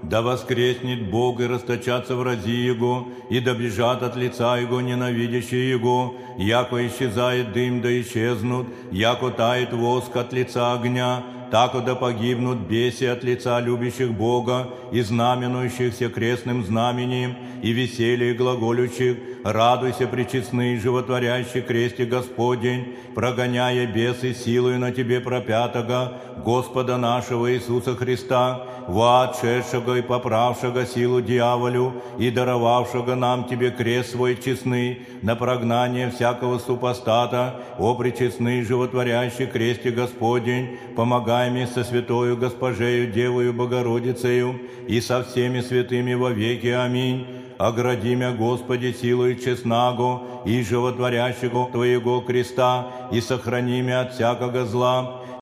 Да воскреснет Бог и расточатся врази Его, и да бежат от лица Его ненавидящие Его, яко исчезает дым, да исчезнут, яко тает воск от лица огня, тако да погибнут беси от лица любящих Бога и знаменующихся крестным знамением, и веселье глаголющих, радуйся, пречестный, животворящий кресте Господень, прогоняя бесы силою на тебе пропятого, Господа нашего Иисуса Христа, во отшедшего и поправшего силу дьяволю, и даровавшего нам тебе крест свой честный, на прогнание всякого супостата, о пречестный, животворящий кресте Господень, помогай мне со святою Госпожею Девою Богородицею и со всеми святыми во веки. Аминь. Огради мя, Господи, силою честнаго и животворящего Твоего креста, и сохрани мя от всякого зла,